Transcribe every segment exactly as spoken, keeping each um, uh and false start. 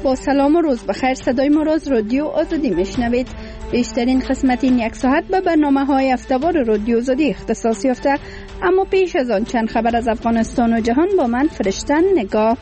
با سلام و روز بخیر. صدای ما را از رادیو آزادی میشنوید. بیشترین قسمت این یک ساعت به برنامه های هفته‌وار رادیو آزادی اختصاص یافته. اما پیش از آن چند خبر از افغانستان و جهان با من فرشتن نگاه.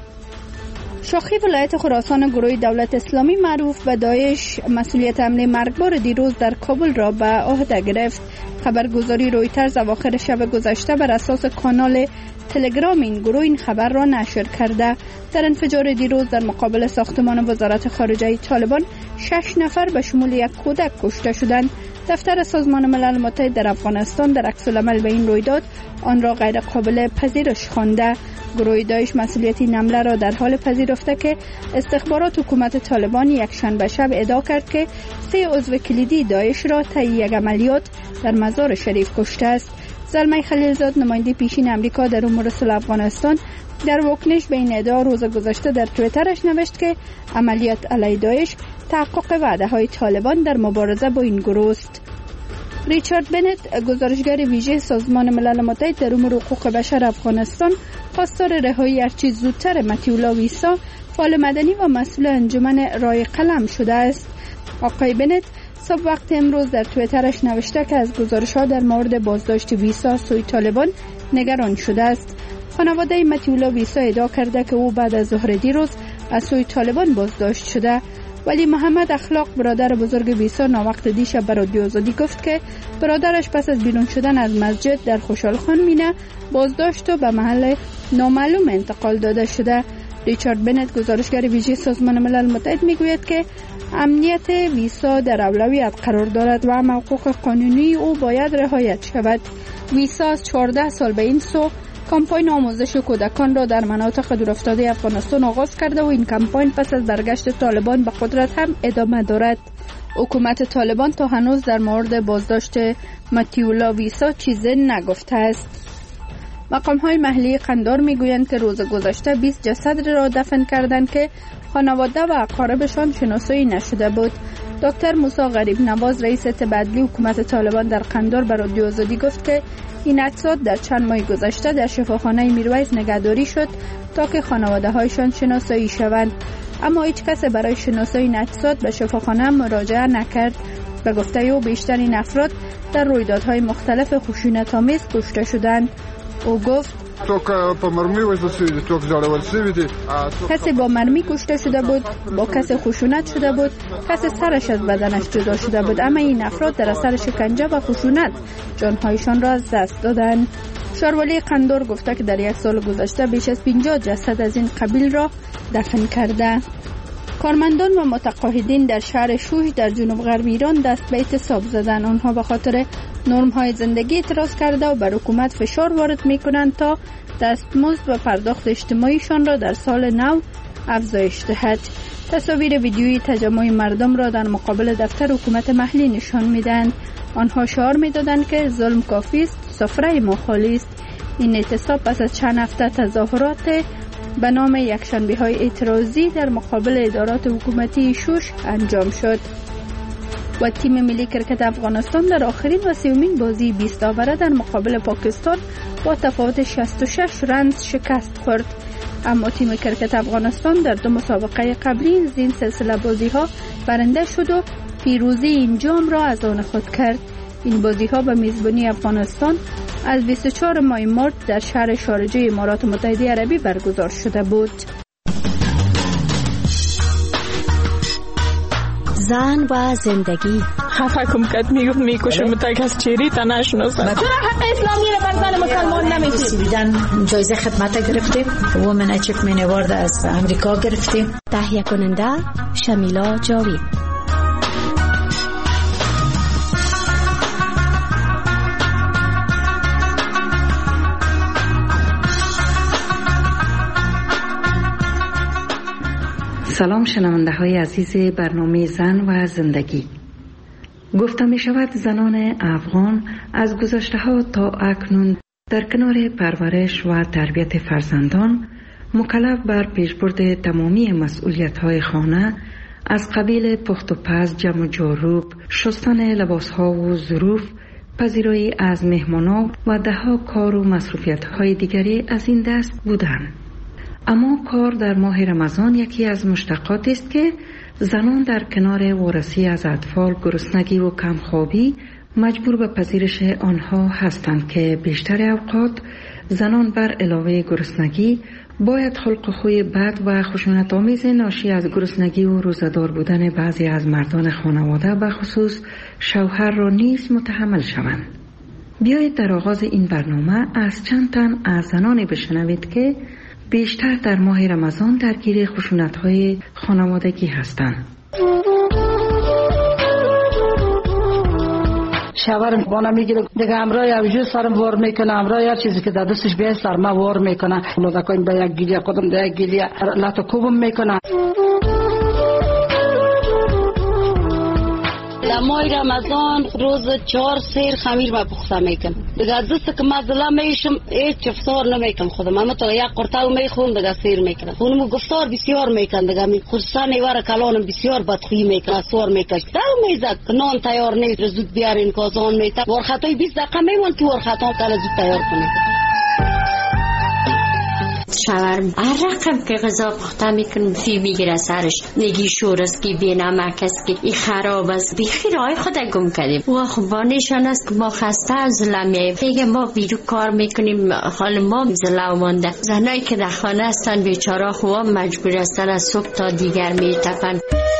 شاخی ولایت خراسان گروه دولت اسلامی معروف به داعش مسئولیت حمله مرگبار دیروز در کابل را به عهده گرفت. خبرگزاری رویترز اواخر شب گذشته بر اساس کانال تلگرام این گروه این خبر را نشر کرده. در انفجار دیروز در مقابل ساختمان وزارت خارجه طالبان شش نفر به شمول یک کودک کشته شدند. دفتر سازمان ملل متحد در افغانستان در عکس العمل به این رویداد آن را غیر قابل پذیرش خوانده. گروه داعش مسئولیت این حمله را در حال پذیرفته که استخبارات حکومت طالبان یک شنبه شب ادعا کرد که سه عضو کلیدی داعش را طی یک عملیات در مزار شریف کشته است. زلمه خلیلزاد نماینده پیشین امریکا در امور صلح افغانستان در واکنش به این ادعا روز گذشته در توییترش نوشت که عملیات علیه داعش تحقق وعده های طالبان در مبارزه با این گروه است. ریچارد بنت گزارشگر ویژه سازمان ملل متحد در امور حقوق بشر افغانستان خواستار رهایی هرچه زودتر متیولا ویسا فعال مدنی و مسئول انجمن رای قلم شده است. آقای بنت صبح وقت امروز در توییترش نوشته که از گزارش‌ها در مورد بازداشت ویسا سوی طالبان نگران شده است. خانواده متیولا ویسا ادعا کرده که او بعد از ظهر دیروز از سوی طالبان بازداشت شده. ولی محمد اخلاق برادر بزرگ ویسا ناوقت دیشب به رادیو آزادی گفت که برادرش پس از بیرون شدن از مسجد در خوشحال خان مینه بازداشت و به محل نامعلوم انتقال داده شده. ریچارد بنت گزارشگر ویژه سازمان ملل متحد میگوید که امنیت ویسا در اولویت قرار دارد و حقوق قانونی او باید رعایت شود. ویسا از چهارده سال به این سو کمپاین آموزش کودکان را در مناطق دورافتاده افغانستان آغاز کرده و این کمپاین پس از برگشت طالبان به قدرت هم ادامه دارد. حکومت طالبان تا هنوز در مورد بازداشت متیولا ویسا چیزی نگفته است. مقام‌های محلی قندار میگویند که روز گذشته بیست جسد را دفن کردند که خانواده و اقاربشان شناسایی نشده بود. دکتر موسی غریب نواز رئیس تبعیدی حکومت طالبان در قندار به رادیو آزادی گفت که این اجساد در چند ماه گذشته در شفاخانه میرویس نگهداری شد تا که خانواده هایشان شناسایی شوند، اما هیچ کس برای شناسایی این اجساد به شفاخانه مراجعه نکرد. به گفته او بیشتر این افراد در رویدادهای مختلف خشونت‌آمیز کشته شدند. او گفت کسی با مرمی کشته شده بود، با کسی خشونت شده بود، کسی سرش از بدنش جدا شده بود، اما این افراد در اثر شکنجه و خشونت جانهایشان را از دست دادند. شاروالی قندور گفته که در یک سال گذشته بیش از پنجاه جسد از این قبیل را دفن کرده. کارمندان و متقاعدین در شهر شوش در جنوب غرب ایران دست به اعتصاب زدند. آنها به خاطر نرم‌های زندگی اعتراض کرده و بر حکومت فشار وارد می‌کنند تا دستمزد و پرداخت اجتماعیشان را در سال نو افزایش دهد. تصاویر ویدیویی تجمع مردم را در مقابل دفتر حکومت محلی نشان می‌دهند. آنها شعار می‌دادند که ظلم کافی است، سفره ما خالی است. این اعتصاب پس از چند هفته تظاهرات به نام یکشنبه‌های اعتراضی در مقابل ادارات حکومتی شوش انجام شد. و تیم ملی کرکت افغانستان در آخرین و سومین بازی بیست آوره در مقابل پاکستان با تفاوت شصت و شش رنز شکست خورد. اما تیم کرکت افغانستان در دو مسابقه قبلی از این سلسله بازی ها برنده شد و پیروزی این جام را از آن خود کرد. این بازی ها به میزبانی افغانستان از بیست و چهار ماه مارس در شهر شارجه امارات متحده عربی برگزار شده بود. زن و زندگی خفه کم کت میگفت میکشم تا کس چیری تا نشناسم. چرا حق اسلامی رو بر زن مسلمان نمیدید؟ سویدن جایزه خدمت گرفتیم، وومن اچیومنت اوارد از امریکا گرفتیم. تهیه کننده شمیلا جاوید. سلام شنونده های عزیز برنامه زن و زندگی. گفته می شود زنان افغان از گذشته ها تا اکنون در کنار پرورش و تربیت فرزندان مکلف بر پیشبرد تمامی مسئولیت های خانه از قبیل پخت و پز، جمع و جاروب، شستن لباس ها و ظروف، پذیرایی از مهمانا و ده ها کار و مصروفیت های دیگری از این دست بودند. اما کار در ماه رمضان یکی از مشتقاتی است که زنان در کنار وارسی از اطفال، گرسنگی و کمخوابی مجبور به پذیرش آنها هستند که بیشتر اوقات زنان بر علاوه گرسنگی باید خلق خوی بد و خشونت آمیز ناشی از گرسنگی و روزه‌دار بودن بعضی از مردان خانواده به خصوص شوهر را نیز متحمل شوند. بیایید در آغاز این برنامه از چند تن از زنانی بشنوید که بیشتر در ماه رمضان درگیر خشونت‌های خانوادگی هستند. شوهرم بانا میگیره دیگه امرای اوجو سرم وار میکنه، امرای هر چیزی که در دستش بیای سرما وار میکنه، لودکاین به یک گیلیه خودم به یک گیلیه لاتو کوبم میکنه. در ماه رمضان روز چهار سیر خمیر با پخته میکنم. دیگه از دست که مزله میشم هیچ افطار نمیکنم خودم، اما تا یک قرطه میخورم دیگه سیر میکنم. اونم گفتار بسیار میکنم دیگه می خصوصا نیوار کلانم بسیار بدخویی میکنه، سوار میکش دو میزد نان تیار نیست زود بیارین کازان میته ورخطای بیست دقیقه میمون که ورخطا کلا زود تیار کنید. شوهرم هر رقم که غذا پخته میکنم فی میگیره سرش، نگی شور است که بی نمک است که این خراب است، بیخی رای خود گم کردیم و خب نشان است که ما خسته از زلمیه دیگه، ما بیرو کار میکنیم حال ما زلو مانده. زنایی که در خانه هستن بیچاره خواه مجبور هستن از صبح تا دیگر میتپن.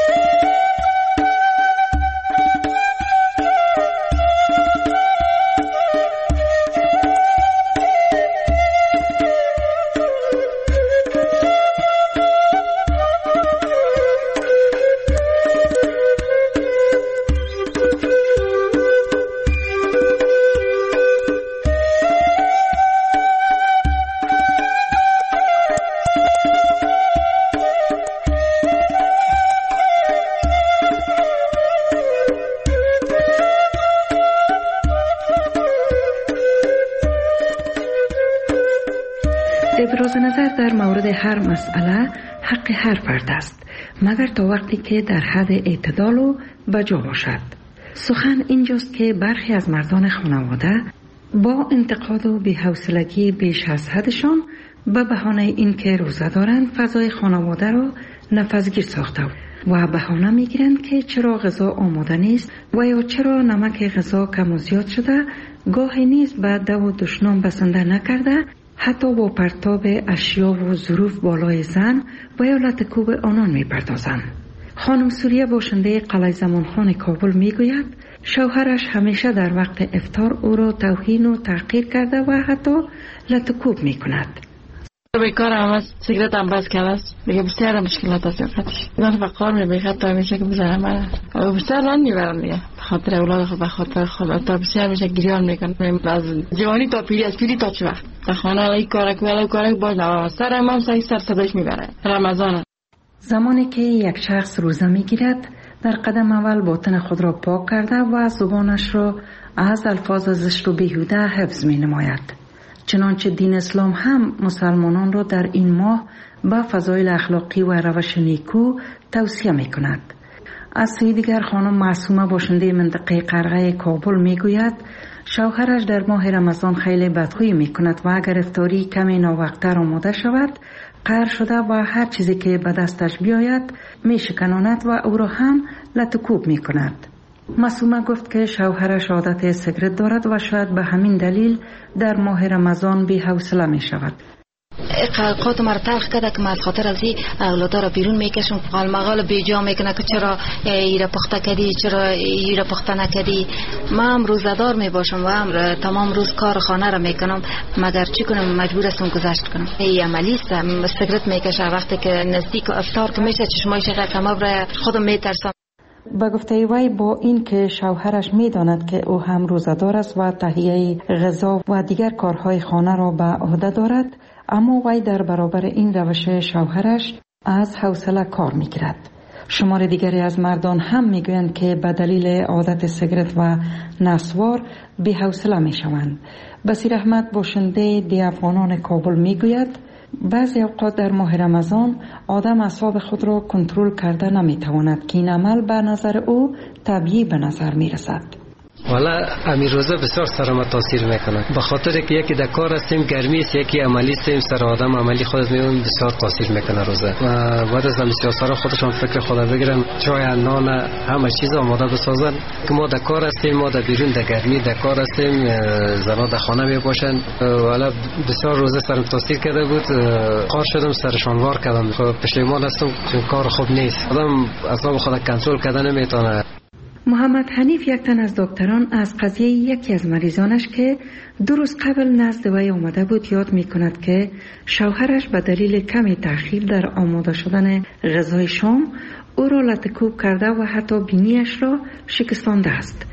ابراز نظر در مورد هر مسئله حق هر فرد است، مگر تا وقتی که در حد اعتدال و بجا باشد. سخن اینجاست که برخی از مردان خانواده با انتقاد و بی‌حوصلگی بیش از حدشان به بهانه اینکه روزه دارند فضای خانواده را نفسگیر ساخته و بهانه میگیرند که چرا غذا آماده نیست و یا چرا نمک غذا کم و زیاد شده، گاهی نیز به دو و دشنام بسنده نکرده، حتی با پرتاب اشیا و ظروف بالای زن و یا لطکوب آنان می پردازند. خانم سوریه باشنده قلعه زمانخان کابل می گوید شوهرش همیشه در وقت افطار او را توهین و تحقیر کرده و حتی لطکوب می کند. بیکار هم است، سیگرت هم بس کرده است، دیگه بسیار مشکلات است خودش. من فقار میبیخد تا میشه که بزنم من بسیار ران میبرم دیگه، خاطر اولاد خود، بخاطر خود تا بسیار میشه گریان میکنم از جوانی تا پیری، از پیری تا چه وقت در خانه ای کارک ولی کارک باز نوام سرم هم سعی سر صداش میبره. رمضان زمانی که یک شخص روزه میگیرد در قدم اول باطن خود را پاک کرده و زبانش را از الفاظ زشت و بیهوده حفظ می نماید. چنانچه دین اسلام هم مسلمانان را در این ماه با فضایل اخلاقی و روش نیکو توصیه می کند. از سوی دیگر خانم معصومه باشنده منطقه قرغه کابل می گوید شوهرش در ماه رمضان خیلی بدخویی می کند و اگر افطاری کمی ناوقت‌تر آماده شود قهر شده و هر چیزی که به دستش بیاید می شکناند و او را هم لطکوب می کند. معصومه گفت که شوهرش عادت سیگرت دارد و شاید به همین دلیل در ماه رمضان بی حوصله می شود. قلقات مرا تلخ کرده که من از خاطر از این اولادا را بیرون میکشم، قال مقال بیجا میکنه که چرا ایره پخته کردی، چرا ایره پخته نکردی. من هم روزدار میباشم و هم تمام روز کار خانه را میکنم، مگر چی کنم مجبور هستم گذشت کنم. این عملی است، سیگرت میکشه وقتی که نزدیک افطار که میشه چشمایش قسمه برای خودم میترسم. با گفته وی با این که شوهرش میداند که او هم روزدار است و تهیه غذا و دیگر کارهای خانه را به عهده دارد، اما وی در برابر این روش شوهرش از حوصله کار میگیرد. شمار دیگری از مردان هم میگویند که به دلیل عادت سیگرت و نسوار بی حوصله میشوند. بصیر احمد باشنده دی افغانان کابل میگوید بعضی اوقات در ماه رمضان آدم اعصاب خود را کنترل کرده نمیتواند که این عمل به نظر او طبیعی به نظر میرسد. والا امیر روزا بسیار سر ما تاثیر میکنه، به خاطر که یکی در کار هستیم گرمی است، یکی عملی هستیم، سر آدم عملی خود میون بسیار تاثیر میکنه روزا. و بعد از سیاسارا خودشون فکر خدا بگیرن، چای نان همه چیز آماده بسازن که ما در کار هستیم، ما در بیرون در گرمی در کار هستیم، زنا در خانه می باشن. والا بسیار روزا سرم تاثیر کرده بود، قار شدم، سرشان وار کردم. خب پشیمان هستم چون کار خوب نیست، آدم اعصاب خود کنترل کردن نمیتونه. محمد حنیف یک تن از دکتران از قضیه یکی از مریضانش که دو روز قبل نزد وی آمده بود یاد می کند که شوهرش به دلیل کمی تأخیر در آماده شدن غذای شام او را لطکوب کرده و حتی بینیش را شکستانده است.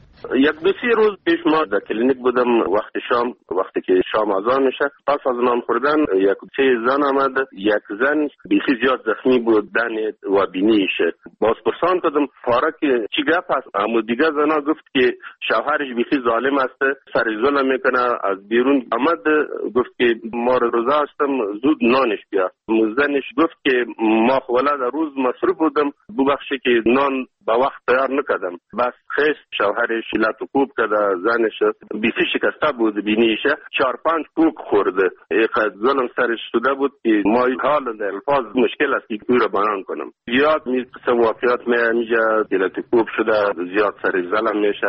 یک دو سه روز پیش ما در کلینیک بودم، وقت شام وقتی که شام اذان میشه، پس از نان خوردن یک سه زن آمد. یک زن بیخی زیاد زخمی بود، دن و بینیش. باز پرسان کردم پاره که چی گپ است؟ اما دیگه زنا گفت که شوهرش بیخی ظالم است، سر ظلم میکنه. از بیرون آمد گفت که ما روزه هستم، زود نانش بیا. زنش گفت که ما ولاد روز مصروف بودم، ببخشید که نان با وقت تیار نکردم. بس خیست شوهرش لطکوب کرده، زنش بیخی شکسته بود بینیشه، چهار پنج کوک خورده. اینقدر ظلم سرش شده بود که ما حال در الفاظ مشکل است که او را بیان کنم. زیاد می قسم واقعیات میشه، لطکوب شده، زیاد سرش ظلم میشه.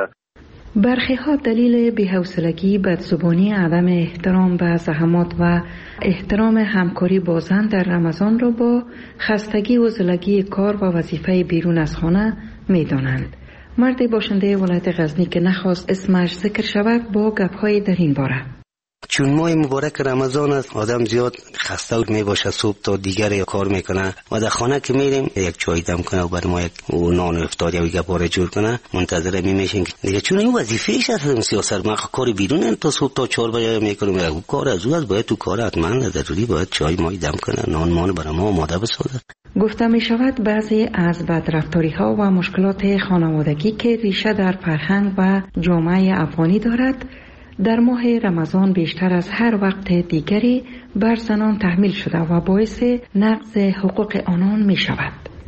برخی ها دلیل بی‌حوصلگی، بدزبانی، عدم احترام به زحمات و احترام همکاری با زن در رمضان را با خستگی و زلگی کار و وظیفه بیرون از خانه می دانند. مردی باشنده ولایت غزنی که نخواست اسمش ذکر شود با گپ‌های در این باره: چون ماه مبارک رمضان است، آدم زیاد خسته می باشه، صبح تا دیگر کار میکنه و در خانه که میریم یک چای دم کنه و بعد ما یک نان افطاری یا گپاره جور کنه، منتظر می میشیم دیگه. چون این وظیفه‌اش است سیاست، ما کاری بیرون تا صبح تا چهار بجه میکنیم، یک کار از او از باید تو کار حتما ضروری باید چای مای دم کنه، نان مان برای ما آماده بسازه. گفته می شود بعضی از بدرفتاری ها و مشکلات خانوادگی که ریشه در فرهنگ و جامعه افغانی دارد در ماه رمضان بیشتر از هر وقت دیگری بر زنان تحمیل شده و باعث نقض حقوق آنان می شود.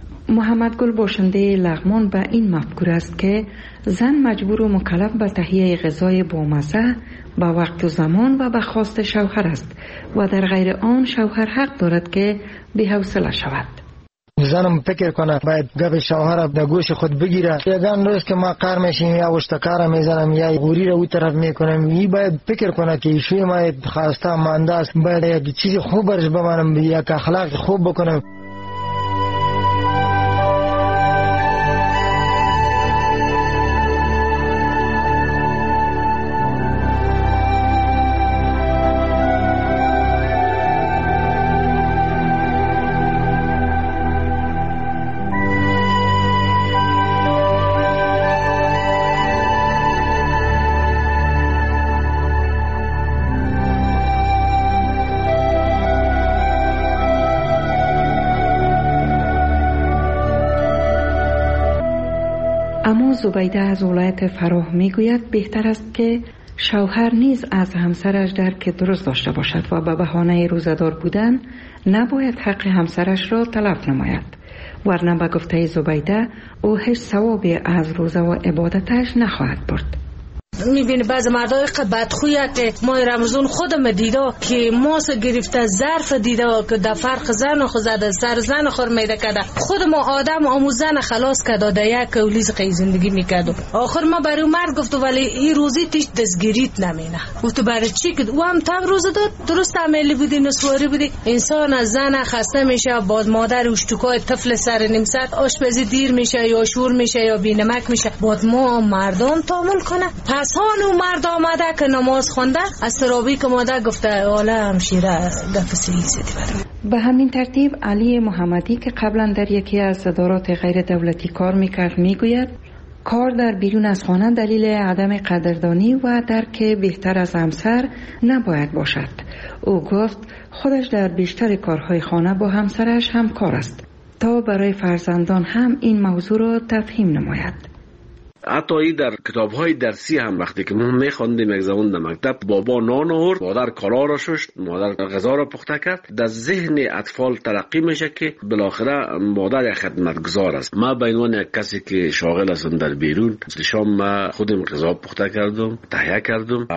محمد گل باشنده لغمان به این مفکور است که زن مجبور و مکلف به تهیه غذای بامزه به وقت و زمان و به خواست شوهر است و در غیر آن شوهر حق دارد که بی‌حوصله شود. زنم فکر کنه باید گپ شوهر در گوش خود بگیره. یگان روز که ما کار میشیم یا وشتکار میزنم یا غوری رو اون طرف میکنم، این باید فکر کنه که ایشوی ما خواسته مانده است، باید یک چیز خوب برش بمانم، یک اخلاق خوب بکنم. اما زبیده از ولایت فراه میگوید بهتر است که شوهر نیز از همسرش درک درست داشته باشد و به بهانه روزه‌دار بودن نباید حق همسرش را تلف نماید، ورنه به گفته زبیده او هیچ ثوابی از روزه و عبادتش نخواهد برد. میبینی بعض مردای بدخویه که ما رمضان خودم دیده که ماس گرفته ظرف دیده که در فرق زن خود زده سر زن خور میده کده، خود ما آدم آموزن خلاص کده در یک کولیز قی زندگی میکدو. آخر ما برای مرد گفتو ولی این روزی تیش دستگیریت نمینه. گفتو برای چی که او هم تنگ روزه داد، درست عملی بودی نسواری بودی. انسان از زن خسته میشه، باز مادر اشتکای طفل سر نیم ساعت آشپزی دیر میشه یا شور میشه یا بینمک میشه، باز ما مردم تحمل کنه. پس هانو مرد آمده که نماز خونده از سرابی که ماده گفته والا همشیره گفت سیدی. به همین ترتیب علی محمدی که قبلا در یکی از ادارات غیر دولتی کار میکرد میگوید کار در بیرون از خانه دلیل عدم قدردانی و درک بهتر از همسر نباید باشد. او گفت خودش در بیشتر کارهای خانه با همسرش همکار است تا برای فرزندان هم این موضوع را تفهیم نماید. حتی در کتاب‌های درسی هم وقتی که ما می‌خواندیم یک زمان در مکتب، بابا نان آورد، مادر کالا را شست، مادر غذا را پخته کرد، در ذهن اطفال تلقی میشه که بالاخره مادر یک خدمتگزار است. ما به عنوان یک کسی که شاغل هستم در بیرون، شام ما خودم غذا پخته کردم، تهیه کردم،